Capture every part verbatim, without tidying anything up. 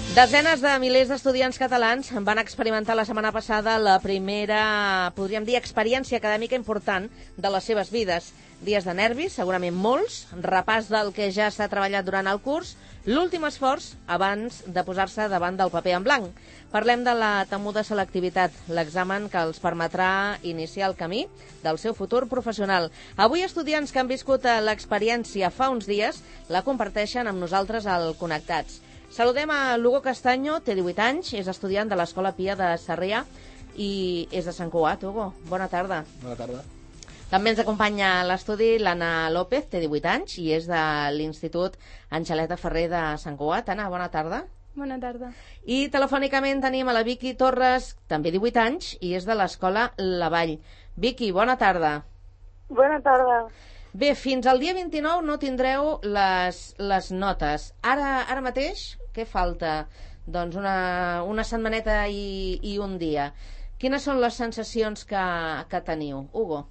Desenes de milers d'estudiants catalans van experimentar la setmana passada la primera, podríem dir, experiència acadèmica important de les seves vides. Dies de nervis, segurament molts, repàs del que ja s'ha treballat durant el curs, l'últim esforç abans de posar-se davant del paper en blanc. Parlem de la temuda selectivitat, l'examen que els permetrà iniciar el camí del seu futur professional. Avui estudiants que han viscut l'experiència fa uns dies la comparteixen amb nosaltres al Connectats. Saludem a Lugo Castaño, té divuit anys, és estudiant de l'Escola Pia de Sarrià i és de Sant Cugat. Hugo, bona tarda. Bona tarda. També ens acompanya a l'estudi l'Anna López, té divuit anys i és de l'Institut Angeleta Ferrer de Sant Cugat. Anna, bona tarda. Bona tarda. I telefònicament tenim a la Vicky Torres, també divuit anys, i és de l'Escola La Vall. Vicky, bona tarda. Bona tarda. Bé, fins al dia vint-i-nou no tindreu les, les notes. Ara, ara mateix, què falta? Doncs una, una setmaneta i, i un dia. Quines són les sensacions que, que teniu? Hugo?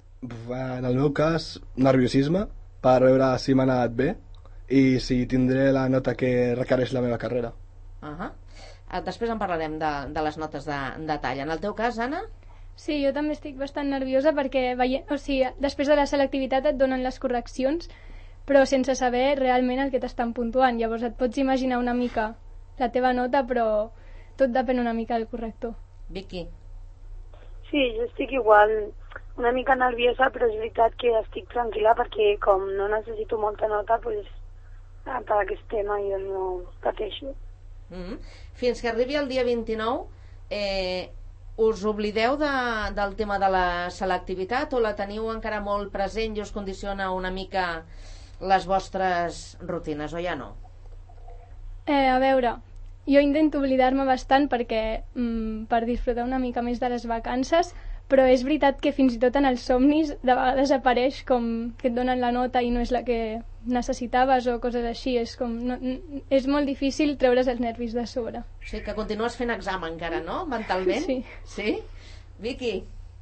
En el meu cas, nerviosisme, per veure si m'ha anat bé i si tindré la nota que requereix la meva carrera. Uh -huh. Després en parlarem de, de les notes de, de tall. En el teu cas, Anna? Sí, jo també estic bastant nerviosa perquè veie... o sigui, després de la selectivitat et donen les correccions, però sense saber realment el que t'estan puntuant. Llavors et pots imaginar una mica la teva nota, però tot depèn una mica del corrector. Vicky? Sí, jo estic igual, una mica nerviosa, però és veritat que estic tranquil·la perquè com no necessito molta nota, doncs, per aquest tema jo no pateixo. Mm-hmm. Fins que arribi el dia vint-i-nou, eh, us oblideu de, del tema de la selectivitat o la teniu encara molt present i us condiciona una mica les vostres rutines, o ja no? Eh, a veure, jo intento oblidar-me bastant perquè mm, per disfrutar una mica més de les vacances, però és veritat que fins i tot en els somnis de vegades apareix com que et donen la nota i no és la que necessitaves o coses així. És, com, no, és molt difícil treure's els nervis de sobre. O sigui que continues fent examen encara, no? Mentalment? Sí. Sí? Vicky?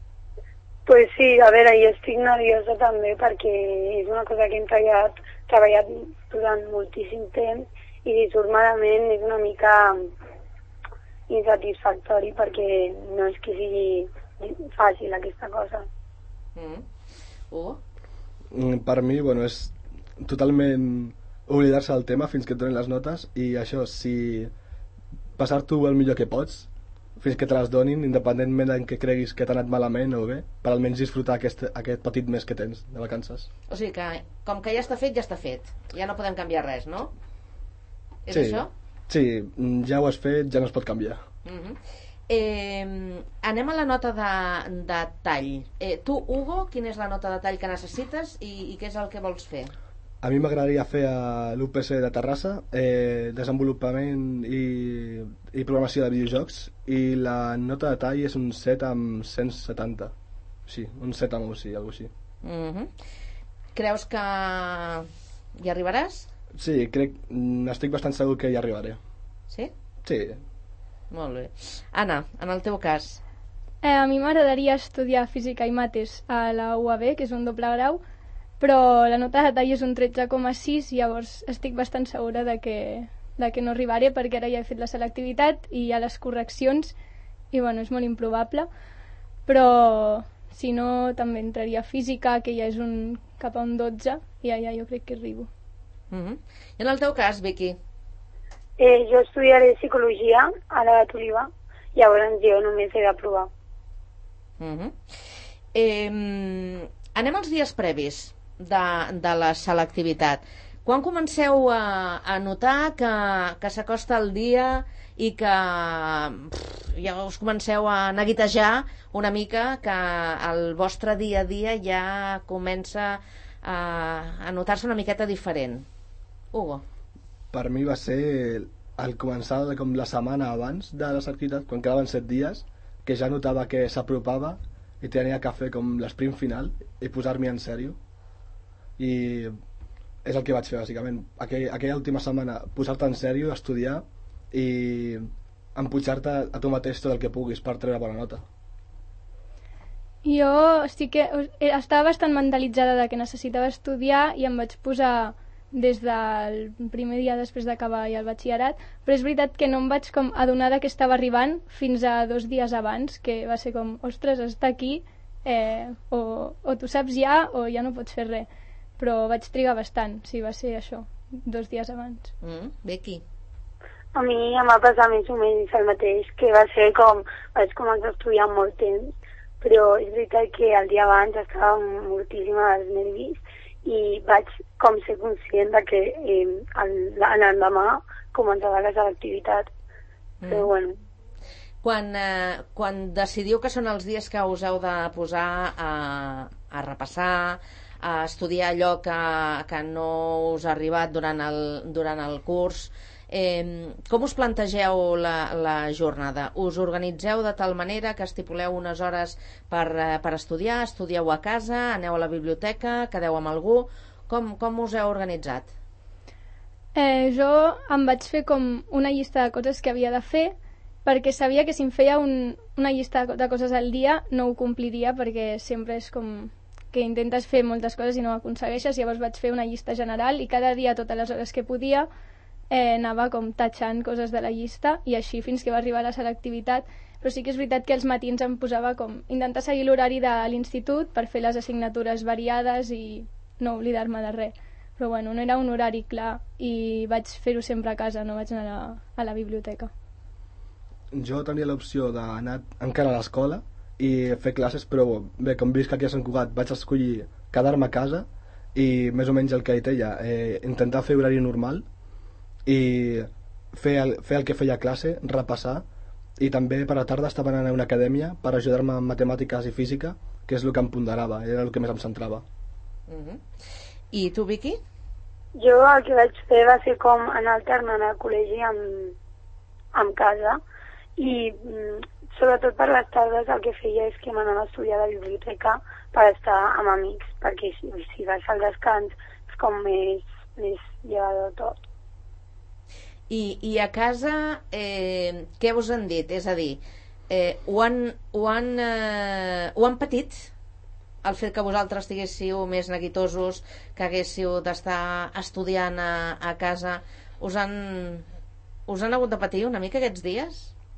Pues sí, a veure, jo estic nerviosa també perquè és una cosa que hem treballat, treballat durant moltíssim temps i si surt malament és una mica insatisfactori perquè no és que sigui fàcil aquesta cosa. Mm. Uh. Per mi, bueno, és totalment oblidar-se del tema fins que et donen les notes i això, si passar-t'ho el millor que pots fins que te les donin, independentment en què creguis que t'ha anat malament o bé, per almenys disfrutar aquest, aquest petit mes que tens de vacances. O sigui que, com que ja està fet, ja està fet. Ja no podem canviar res, no? És sí, això? Sí, ja ho has fet, ja no es pot canviar. Mm-hmm. Eh, anem a la nota de, de tall. Eh, tu, Hugo, quina és la nota de tall que necessites i, i què és el que vols fer? A mi m'agradaria fer a l'U P C de Terrassa eh, desenvolupament i, i programació de videojocs i la nota de tall és un set amb cent setanta. Sí, un set amb un sí, alguna cosa així. Mm-hmm. Creus que hi arribaràs? Sí, crec, estic bastant segur que hi arribaré. Sí? Sí. Molt bé. Anna, en el teu cas? Eh, a mi m'agradaria estudiar física i mates a la U A B, que és un doble grau, però la nota de tall és un tretze coma sis, llavors estic bastant segura de que, de que no arribaré perquè ara ja he fet la selectivitat i hi ha les correccions i bueno, és molt improbable, però si no també entraria a física, que ja és un cap a un dotze i allà jo crec que arribo. Mm-hmm. I en el teu cas, Vicky? Eh, jo estudiaré psicologia a la de Toliva, llavors jo només he d'aprovar. Mm-hmm. eh, anem als dies previs de, de la selectivitat. Quan comenceu a, a notar que, que s'acosta el dia i que pff, ja us comenceu a neguitejar una mica, que el vostre dia a dia ja comença a, a notar-se una miqueta diferent? Hugo? Per mi va ser al començar de com la setmana abans de la selectivitat, quan quedaven set dies, que ja notava que s'apropava i tenia que fer com l'esprint final i posar-m'hi en sèrio. I és el que vaig fer, bàsicament. Aquell, aquella última setmana, posar-te en sèrio, estudiar i empujar-te a tu mateix tot el que puguis per treure bona nota. Jo sí que estava bastant mentalitzada de que necessitava estudiar i em vaig posar des del primer dia després d'acabar ja el batxillerat, però és veritat que no em vaig com adonar que estava arribant fins a dos dies abans, que va ser com, ostres, està aquí, eh, o, o tu saps ja o ja no pots fer res. Però vaig trigar bastant, sí, va ser això, dos dies abans. Mm, Becky? A mi em va passar més o menys el mateix, que va ser com, vaig començar a estudiar molt temps, però és veritat que el dia abans estava moltíssima dels nervis i vaig com ser conscient de que eh, l'endemà començava la selectivitat. Mm. Però bueno. Quan, eh, quan decidiu que són els dies que us heu de posar a, a repassar, a estudiar allò que, que no us ha arribat durant el, durant el curs, Eh, com us plantegeu la, la jornada? Us organitzeu de tal manera que estipuleu unes hores per, eh, per estudiar, estudieu a casa, aneu a la biblioteca, quedeu amb algú? Com, com us heu organitzat? Eh, jo em vaig fer com una llista de coses que havia de fer, perquè sabia que si em feia un, una llista de coses al dia no ho compliria, perquè sempre és com que intentes fer moltes coses i no ho aconsegueixes. Llavors vaig fer una llista general i cada dia, totes les hores que podia, Eh, anava com tatxant coses de la llista i així fins que va arribar la selectivitat. Però sí que és veritat que els matins em posava com intentar seguir l'horari de l'institut per fer les assignatures variades i no oblidar-me de res. Però bueno, no era un horari clar i vaig fer-ho sempre a casa, no vaig anar a la, a la biblioteca. Jo tenia l'opció d'anar encara a l'escola i fer classes, però bé, com visc aquí a Sant Cugat vaig escollir quedar-me a casa i més o menys el que he dit ella, eh, intentar fer horari normal i fer el, fer el que feia a classe, repassar, i també per la tarda estava anant a una acadèmia per ajudar-me en matemàtiques i física, que és el que em ponderava, era el que més em centrava. Uh-huh. I tu, Vicky? Jo el que vaig fer va ser com anar alternant al col·legi amb, amb casa i mm, sobretot per les tardes el que feia és que m'anava a estudiar a la biblioteca per estar amb amics, perquè si, si vas al descans és com més, més llevador tot. I, i a casa eh, què us han dit? És a dir, eh, ho, han, ho, han, eh, ho han patit? El fet que vosaltres estiguéssiu més neguitosos, que haguéssiu d'estar estudiant a, a casa, us han, us han hagut de patir una mica aquests dies?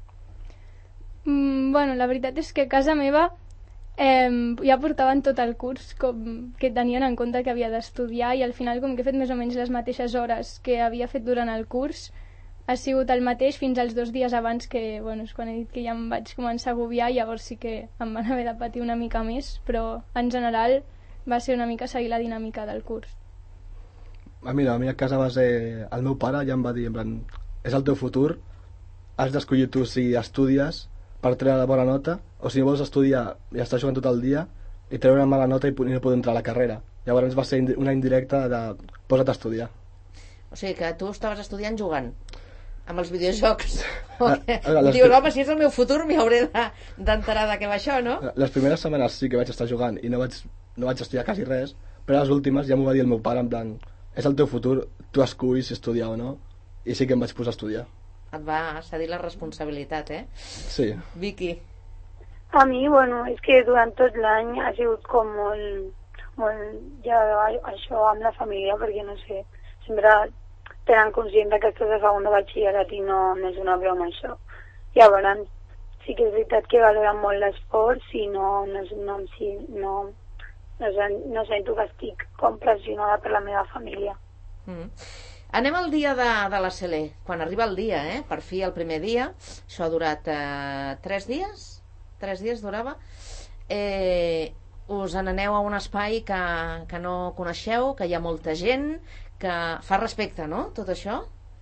Mm, bueno, la veritat és que a casa meva eh, ja portaven tot el curs com que tenien en compte que havia d'estudiar i al final com que he fet més o menys les mateixes hores que havia fet durant el curs ha sigut el mateix fins als dos dies abans que, bueno, és quan he dit que ja em vaig començar a agobiar i llavors sí que em van haver de patir una mica més, però en general va ser una mica seguir la dinàmica del curs. Ah, mira, a mi a casa va ser... El meu pare ja em va dir, en plan, és el teu futur, has d'escollir tu si estudies per treure la bona nota o si vols estudiar i estar jugant tot el dia i treure una mala nota i no poder entrar a la carrera. Llavors va ser una indirecta de posa't a estudiar. O sigui que tu estaves estudiant jugant amb els videojocs. Okay. Dius, home, si és el meu futur m'hi hauré d'enterar de què va això, no? Les primeres setmanes sí que vaig estar jugant i no vaig, no vaig estudiar quasi res, però les últimes ja m'ho va dir el meu pare en plan, és el teu futur, tu esculls si estudiar o no, i sí que em vaig posar a estudiar. Et va cedir la responsabilitat, eh? Sí. Vicky? A mi, bueno, és que durant tot l'any ha sigut com molt, molt ja això amb la família, perquè no sé, sempre tenen conscient que estàs a segon de batxillerat i no, no és una broma això. Llavors sí que és veritat que valoren molt l'esforç i no, no, no, sí, no, no, no sento que estic com pressionada per la meva família. Mm. Anem al dia de, de la C L E, quan arriba el dia, eh? Per fi el primer dia, això ha durat eh, tres dies, tres dies durava, eh, us n'aneu a un espai que, que no coneixeu, que hi ha molta gent, que fa respecte, no?, tot això?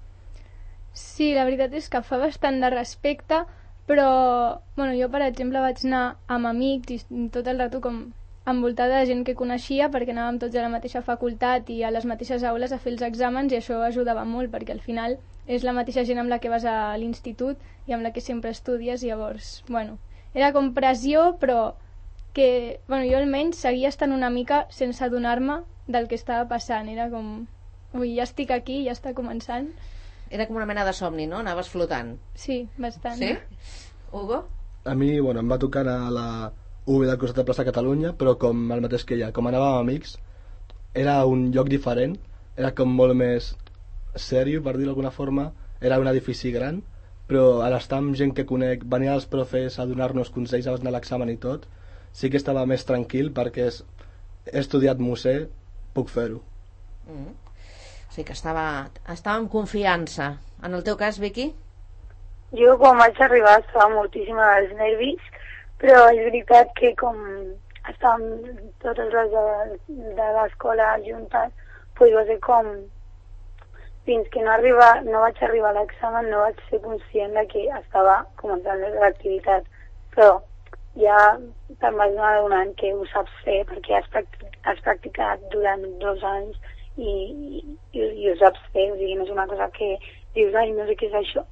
Sí, la veritat és que fa bastant de respecte, però bueno, jo, per exemple, vaig anar amb amics i tot el rato com envoltada de gent que coneixia perquè anàvem tots a la mateixa facultat i a les mateixes aules a fer els exàmens i això ajudava molt perquè al final és la mateixa gent amb la que vas a l'institut i amb la que sempre estudies, llavors, bueno, era com pressió, però que, bueno, jo almenys seguia estant una mica sense adonar-me del que estava passant, era com... Ui, ja estic aquí, ja està començant. Era com una mena de somni, no? Anaves flotant. Sí, bastant. Sí? Hugo? A mi, bueno, em va tocar a la U B del costat de plaça Catalunya, però com el mateix que ella, com anava amb amics, era un lloc diferent era com molt més sèrio, per dir-ho d'alguna forma. Era un edifici gran, però a l'estar amb gent que conec, venir els profes a donar-nos consells abans de l'examen i tot, sí que estava més tranquil perquè és, he estudiat Musser, puc fer-ho. Mm. O sigui que estava, estava amb confiança. En el teu cas, Vicky? Jo quan vaig arribar estava moltíssim als nervis, però és veritat que com estàvem totes les de, de l'escola juntes, pues va ser com fins que no, arriba, no vaig arribar a l'examen no vaig ser conscient de que estava començant l'activitat, però ja te'n vas adonant que ho saps fer perquè has practicat, has practicat durant dos anys i, i, i ho saps fer, o sigui, no és una cosa que dius, ai, no sé què és això.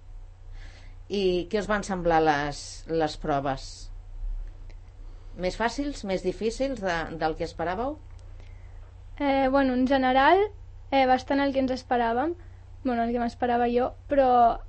I què us van semblar les, les proves? Més fàcils, més difícils de, del que esperàveu? Eh, bueno, en general, eh, bastant el que ens esperàvem, bueno, el que m'esperava jo, però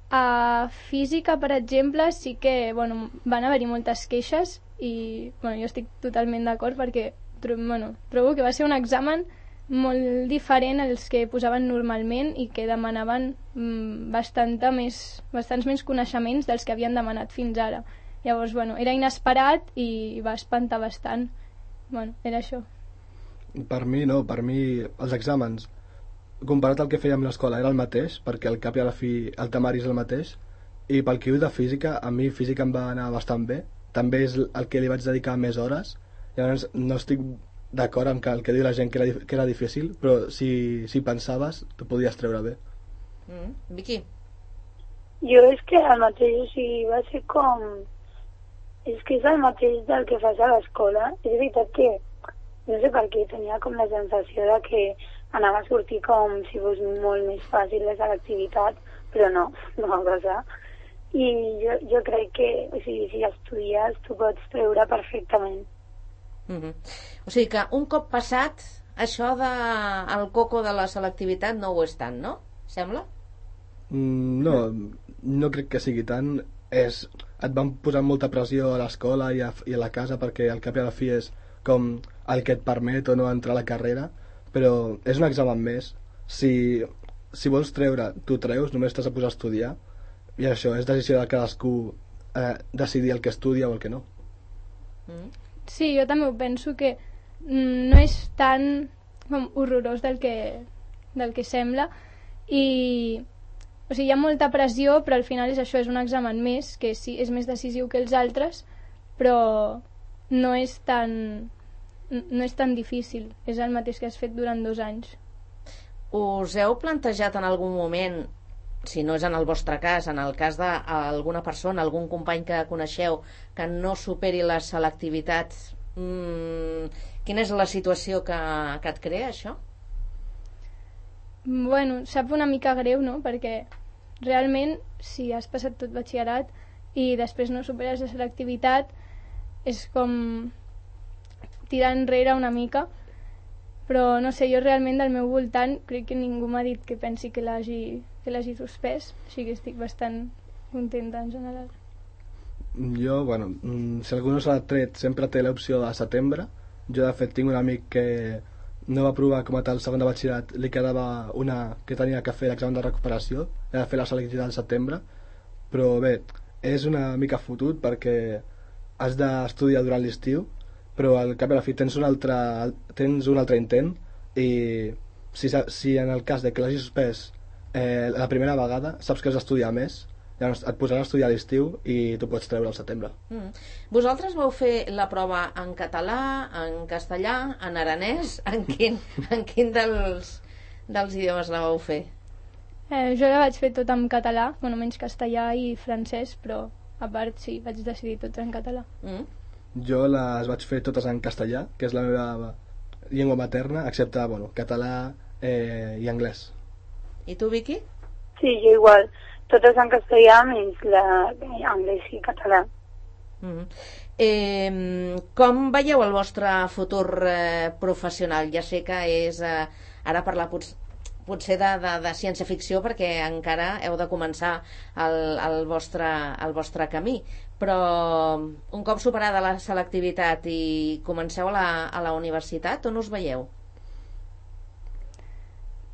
a física, per exemple, sí que, bueno, van haver-hi moltes queixes i, bueno, jo estic totalment d'acord perquè, bueno, trobo que va ser un examen molt diferent als que posaven normalment i que demanaven mm, bastanta més, bastants més coneixements dels que havien demanat fins ara. Llavors, bueno, era inesperat i va espantar bastant. Bueno, era això. Per mi no, per mi els exàmens, comparat al que fèiem a l'escola, era el mateix, perquè al cap i a la fi el temari és el mateix, i pel que diu de física, a mi física em va anar bastant bé, també és el que li vaig dedicar més hores, llavors no estic d'acord amb que el que diu la gent que era, que era difícil, però si, si pensaves, t'ho podies treure bé. Mm. Vicky? Jo és que el mateix, o sigui, va ser com... És que és el mateix del que fas a l'escola. És veritat que, no sé per què, tenia com la sensació de que anava a sortir com si fos molt més fàcil la selectivitat, però no, no va passar. I jo, jo crec que, o sigui, si estudies, tu pots treure perfectament. Mm-hmm. O sigui que un cop passat, això de el coco de la selectivitat no ho és tant, no? Sembla? Mm, no, no crec que sigui tant. És, et van posar molta pressió a l'escola i, a, i a la casa perquè al cap i a la fi és com el que et permet o no entrar a la carrera, però és un examen més. Si, si vols treure, tu treus, només t'has de posar a estudiar, i això és decisió de cadascú eh, decidir el que estudia o el que no. Mm. Sí, jo també ho penso que mm, no és tan com, horrorós del que, del que sembla i o sigui, hi ha molta pressió, però al final és això, és un examen més, que sí, és més decisiu que els altres, però no és tan no és tan difícil, és el mateix que has fet durant dos anys. Us heu plantejat en algun moment, si no és en el vostre cas, en el cas d'alguna persona, algun company que coneixeu que no superi la selectivitat, mmm, quina és la situació que, que et crea això? Bueno, sap una mica greu, no? Perquè realment, si has passat tot batxillerat i després no superes la selectivitat, és com tirar enrere una mica. Però, no sé, jo realment del meu voltant crec que ningú m'ha dit que pensi que l'hagi que l'hagi suspès, així que estic bastant contenta en general. Jo, bueno, si algú no se l'ha tret, sempre té l'opció de setembre. Jo, de fet, tinc un amic que no va provar com a tal segon de batxillerat, li quedava una que tenia que fer l'examen de recuperació, ha de fer la selectivitat al setembre, però bé, és una mica fotut perquè has d'estudiar durant l'estiu, però al cap i a la fi tens un altre, tens un altre intent i si, si en el cas de que l'hagis suspès eh, la primera vegada, saps que has d'estudiar més, llavors et posaràs a estudiar a l'estiu i tu pots treure al setembre. Mm. Vosaltres vau fer la prova en català, en castellà, en aranès? En quin, en quin dels, dels idiomes la vau fer? Eh, jo la vaig fer tot en català, bueno, menys castellà i francès, però a part sí, vaig decidir tot en català. Mm. Jo les vaig fer totes en castellà, que és la meva llengua materna, excepte bueno, català eh, i anglès. I tu, Vicky? Sí, jo igual. Totes en castellà, menys l'anglès i català. Mm. Eh, com veieu el vostre futur eh, professional? Ja sé que és eh, ara parlar pot, potser de, de, de ciència-ficció perquè encara heu de començar el, el, vostre, el vostre camí, però un cop superada la selectivitat i comenceu a la, a la universitat, on us veieu?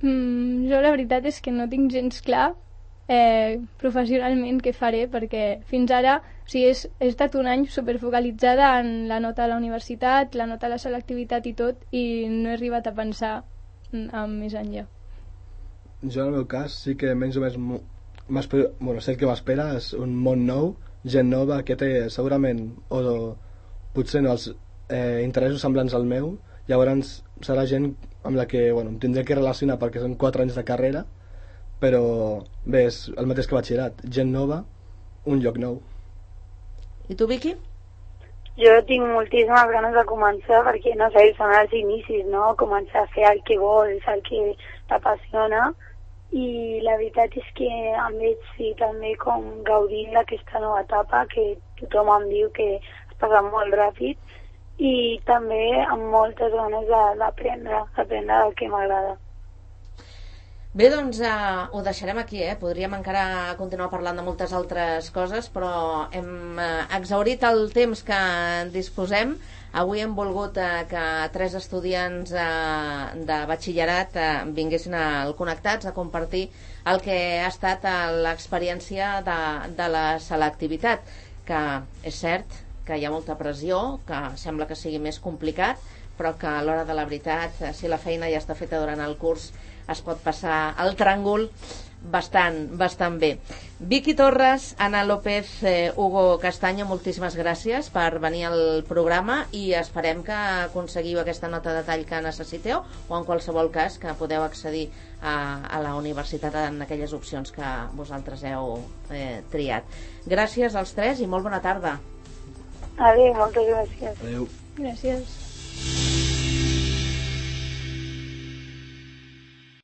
Mm, jo la veritat és que no tinc gens clar eh, professionalment què faré, perquè fins ara o sigui, és, he estat un any superfocalitzada en la nota de la universitat, la nota de la selectivitat i tot, i no he arribat a pensar en més enllà. Jo, en el meu cas, sí que menys o menys bueno, sé que m'espera és un món nou, gent nova que té segurament o potser no els eh, interessos semblants al meu. Llavors serà gent amb la que bueno, em tindré que relacionar perquè són quatre anys de carrera, però bé, és el mateix que batxillerat, gent nova, un lloc nou. I tu, Vicky? Jo tinc moltíssimes ganes de començar perquè, no sé, són els inicis, no? Començar a fer el que vols, el que t'apassiona, i la veritat és que em veig sí, també com gaudint d'aquesta nova etapa que tothom em diu que es passa molt ràpid, i també amb moltes ganes d'aprendre, d'aprendre el que m'agrada. Bé, doncs eh, ho deixarem aquí, eh? Podríem encara continuar parlant de moltes altres coses, però hem eh, exhaurit el temps que disposem. Avui hem volgut eh, que tres estudiants eh, de batxillerat eh, vinguessin al Connectats a compartir el que ha estat eh, l'experiència de, de la selectivitat, que és cert que hi ha molta pressió, que sembla que sigui més complicat, però que a l'hora de la veritat, si la feina ja està feta durant el curs, es pot passar el tràngol bastant, bastant bé. Vicky Torres, Ana López, eh, Hugo Castaño, moltíssimes gràcies per venir al programa i esperem que aconseguiu aquesta nota de tall que necessiteu, o en qualsevol cas que podeu accedir a, a la universitat en aquelles opcions que vosaltres heu eh, triat. Gràcies als tres i molt bona tarda. Adéu, moltes gràcies. Adéu. Gràcies.